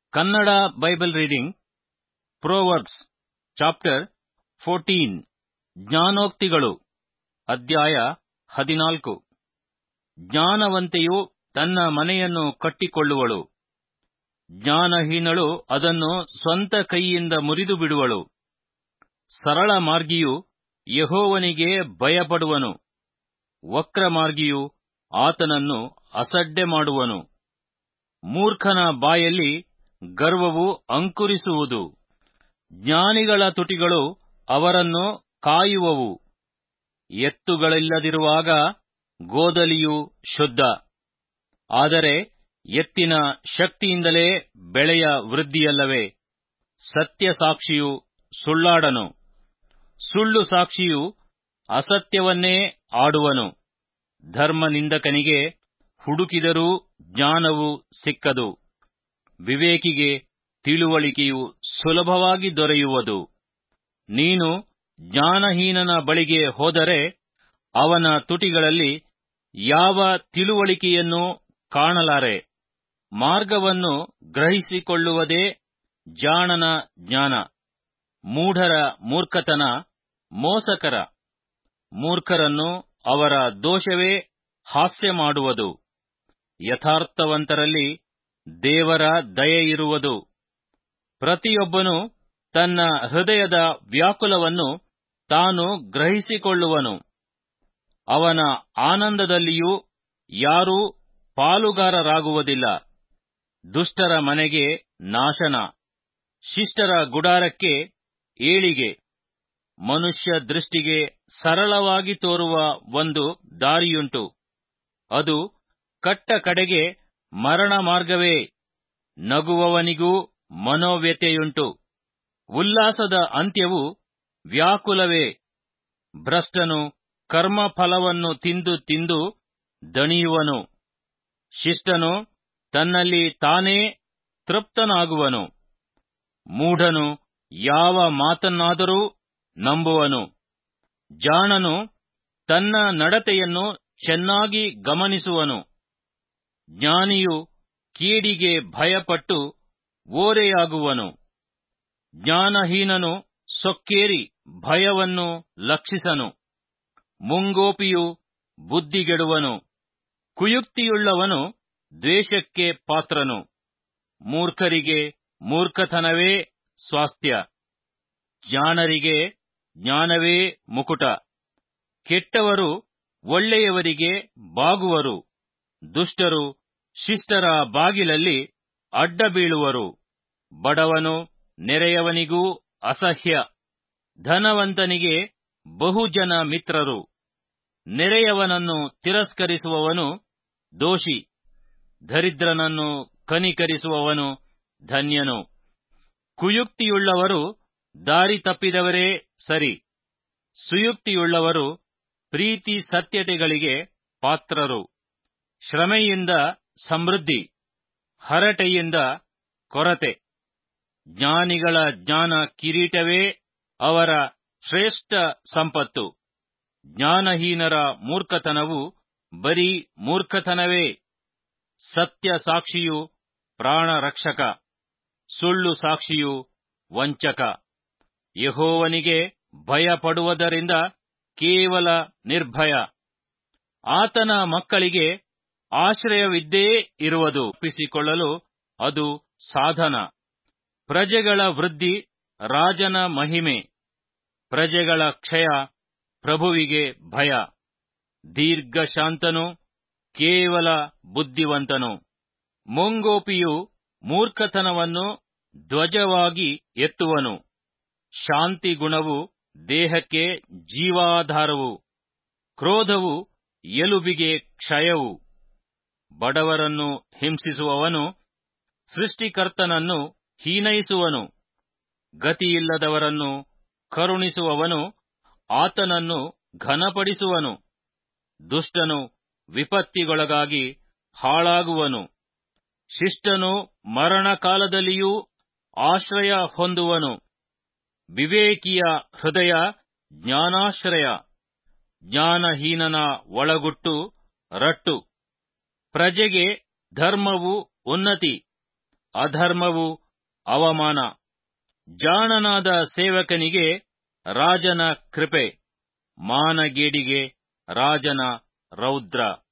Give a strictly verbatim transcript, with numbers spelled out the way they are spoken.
Kannada Bible reading Proverbs chapter fourteen ಜ್ಞಾನೋಕ್ತಿಗಳು ಅಧ್ಯಾಯ ಹದಿನಾಲ್ಕು. ಜ್ಞಾನವಂತೆಯು ತನ್ನ ಮನೆಯನ್ನು ಕಟ್ಟಿಕೊಳ್ಳುವಳು, ಜ್ಞಾನಹೀನಳು ಅದನ್ನು ಸ್ವಂತ ಕೈಯಿಂದ ಮುರಿದು ಬಿಡುವಳು. ಸರಳ ಮಾರ್ಗಿಯು ಯೆಹೋವನಿಗೆ ಭಯಪಡುವನು, ವಕ್ರಮಾರ್ಗಿಯು ಆತನನ್ನು ಅಸಡ್ಡೆ ಮಾಡುವನು. ಮೂರ್ಖನ ಬಾಯಲ್ಲಿ ಗರ್ವವು ಅಂಕುರಿಸುವುದು, ಜ್ಞಾನಿಗಳ ತುಟಿಗಳು ಅವರನ್ನು ಕಾಯುವವು. ಎತ್ತುಗಳಿಲ್ಲದಿರುವಾಗ ಗೋದಲಿಯು ಶುದ್ಧ, ಆದರೆ ಎತ್ತಿನ ಶಕ್ತಿಯಿಂದಲೇ ಬೆಳೆಯ ವೃದ್ಧಿಯಲ್ಲವೇ. ಸತ್ಯಸಾಕ್ಷಿಯು ಸುಳ್ಳಾಡನು, ಸುಳ್ಳು ಸಾಕ್ಷಿಯು ಅಸತ್ಯವನ್ನೇ ಆಡುವನು. ಧರ್ಮನಿಂದಕನಿಗೆ ಹುಡುಕಿದರೂ ಜ್ಞಾನವು ಸಿಕ್ಕದು, ವಿವೇಕಿಗೆ ತಿಳುವಳಿಕೆಯು ಸುಲಭವಾಗಿ ದೊರೆಯುವುದು. ನೀನು ಜ್ಞಾನಹೀನನ ಬಳಿಗೆ ಹೋದರೆ ಅವನ ತುಟಿಗಳಲ್ಲಿ ಯಾವ ತಿಳುವಳಿಕೆಯನ್ನೂ ಕಾಣಲಾರೆ. ಮಾರ್ಗವನ್ನು ಗ್ರಹಿಸಿಕೊಳ್ಳುವುದೇ ಜಾಣನ ಜ್ಞಾನ. ಮೂಢರ ಮೂರ್ಖತನ ಮೋಸಕರ. ಮೂರ್ಖರನ್ನು ಅವರ ದೋಷವೇ ಹಾಸ್ಯ ಮಾಡುವುದು. ಯಥಾರ್ಥವಂತರಲ್ಲಿ ದೇವರ ದಯೆಯಿರುವುದು. ಪ್ರತಿಯೊಬ್ಬನು ತನ್ನ ಹೃದಯದ ವ್ಯಾಕುಲವನ್ನು ತಾನು ಗ್ರಹಿಸಿಕೊಳ್ಳುವನು. ಅವನ ಆನಂದದಲ್ಲಿಯೂ ಯಾರೂ ಪಾಲುಗಾರರಾಗುವುದಿಲ್ಲ. ದುಷ್ಟರ ಮನೆಗೆ ನಾಶನ, ಶಿಷ್ಟರ ಗುಡಾರಕ್ಕೆ ಏಳಿಗೆ. ಮನುಷ್ಯ ದೃಷ್ಟಿಗೆ ಸರಳವಾಗಿ ತೋರುವ ಒಂದು ದಾರಿಯುಂಟು, ಅದು ಕಟ್ಟ ಕಡೆಗೆ ಮರಣ ಮಾರ್ಗವೇ. ನಗುವವನಿಗೂ ಮನೋವ್ಯಥೆಯುಂಟು, ಉಲ್ಲಾಸದ ಅಂತ್ಯವು ವ್ಯಾಕುಲವೇ. ಭ್ರಷ್ಟನು ಕರ್ಮಫಲವನ್ನು ತಿಂದು ತಿಂದು ದಣಿಯುವನು, ಶಿಷ್ಟನು ತನ್ನಲ್ಲಿ ತಾನೇ ತೃಪ್ತನಾಗುವನು. ಮೂಢನು ಯಾವ ಮಾತನ್ನಾದರೂ ನಂಬುವನು, ಜಾಣನು ತನ್ನ ನಡತೆಯನ್ನು ಚೆನ್ನಾಗಿ ಗಮನಿಸುವನು. ಜ್ಞಾನಿಯು ಕೀಡಿಗೆ ಭಯಪಟ್ಟು ಓರೆಯಾಗುವನು, ಜ್ಞಾನಹೀನನು ಸೊಕ್ಕೇರಿ ಭಯವನ್ನು ಲಕ್ಷಿಸನು. ಮುಂಗೋಪಿಯು ಬುದ್ಧಿಗೆಡುವನು, ಕುಯುಕ್ತಿಯುಳ್ಳವನು ದ್ವೇಷಕ್ಕೆ ಪಾತ್ರನು. ಮೂರ್ಖರಿಗೆ ಮೂರ್ಖತನವೇ ಸ್ವಾಸ್ಥ್ಯ, ಜಾಣರಿಗೆ ಜ್ಞಾನವೇ ಮುಕುಟ. ಕೆಟ್ಟವರು ಒಳ್ಳೆಯವರಿಗೆ ಬಾಗುವರು, ದುಷ್ಟರು ಶಿಷ್ಟರ ಬಾಗಿಲಲ್ಲಿ ಅಡ್ಡ ಬೀಳುವರು. ಬಡವನು ನೆರೆಯವನಿಗೂ ಅಸಹ್ಯ, ಧನವಂತನಿಗೆ ಬಹುಜನ ಮಿತ್ರರು. ನೆರೆಯವನನ್ನು ತಿರಸ್ಕರಿಸುವವನು ದೋಷಿ, ದರಿದ್ರನನ್ನು ಕನಿಕರಿಸುವವನು ಧನ್ಯನು. ಕುಯುಕ್ತಿಯುಳ್ಳವರು ದಾರಿ ತಪ್ಪಿದವರೇ ಸರಿ, ಸುಯುಕ್ತಿಯುಳ್ಳವರು ಪ್ರೀತಿ ಸತ್ಯತೆಗಳಿಗೆ ಪಾತ್ರರು. ಶ್ರಮೆಯಿಂದ ಸಮೃದ್ಧಿ, ಹರಟೆಯಿಂದ ಕೊರತೆ. ಜ್ಞಾನಿಗಳ ಜ್ಞಾನ ಕಿರೀಟವೇ ಅವರ ಶ್ರೇಷ್ಠ ಸಂಪತ್ತು. ಜ್ಞಾನಹೀನರ ಮೂರ್ಖತನವು ಬರೀ ಮೂರ್ಖತನವೇ. ಸತ್ಯ ಸಾಕ್ಷಿಯು ಪ್ರಾಣರಕ್ಷಕ, ಸುಳ್ಳು ಸಾಕ್ಷಿಯು ವಂಚಕ. ಯೆಹೋವನಿಗೆ ಭಯಪಡುವುದರಿಂದ ಕೇವಲ ನಿರ್ಭಯ. ಆತನ ಮಕ್ಕಳಿಗೆ ಆಶ್ರಯವಿದ್ದೇ ಇರುವುದು. ತಪ್ಪಿಸಿಕೊಳ್ಳಲು ಅದು ಸಾಧನ. ಪ್ರಜೆಗಳ ವೃದ್ಧಿ ರಾಜನ ಮಹಿಮೆ, ಪ್ರಜೆಗಳ ಕ್ಷಯ ಪ್ರಭುವಿಗೆ ಭಯ. ದೀರ್ಘಶಾಂತನು ಕೇವಲ ಬುದ್ಧಿವಂತನು. ಮುಂಗೋಪಿಯು ಮೂರ್ಖತನವನ್ನು ಧ್ವಜವಾಗಿ ಎತ್ತುವನು. ಶಾಂತಿ ಗುಣವು ದೇಹಕ್ಕೆ ಜೀವಾಧಾರವು, ಕ್ರೋಧವು ಎಲುಬಿಗೆ ಕ್ಷಯವು. ಬಡವರನ್ನು ಹಿಂಸಿಸುವವನು ಸೃಷ್ಟಿಕರ್ತನನ್ನು ಹೀನೈಸುವನು, ಗತಿಯಿಲ್ಲದವರನ್ನು ಕರುಣಿಸುವವನು ಆತನನ್ನು ಘನಪಡಿಸುವನು. ದುಷ್ಟನು ವಿಪತ್ತಿಗೊಳಗಾಗಿ ಹಾಳಾಗುವನು, ಶಿಷ್ಟನು ಮರಣಕಾಲದಲ್ಲಿಯೂ ಆಶ್ರಯ ಹೊಂದುವನು. ವಿವೇಕಿಯ ಹೃದಯ ಜ್ಞಾನಾಶ್ರಯ, ಜ್ಞಾನಹೀನನ ಒಳಗುಟ್ಟು ರಟ್ಟು. ಪ್ರಜೆಗೆ ಧರ್ಮವು ಉನ್ನತಿ, ಅಧರ್ಮವು ಅವಮಾನ. ಜಾಣನಾದ ಸೇವಕನಿಗೆ ರಾಜನ ಕೃಪೆ, ಮಾನಗೇಡಿಗೆ ರಾಜನ ರೌದ್ರ.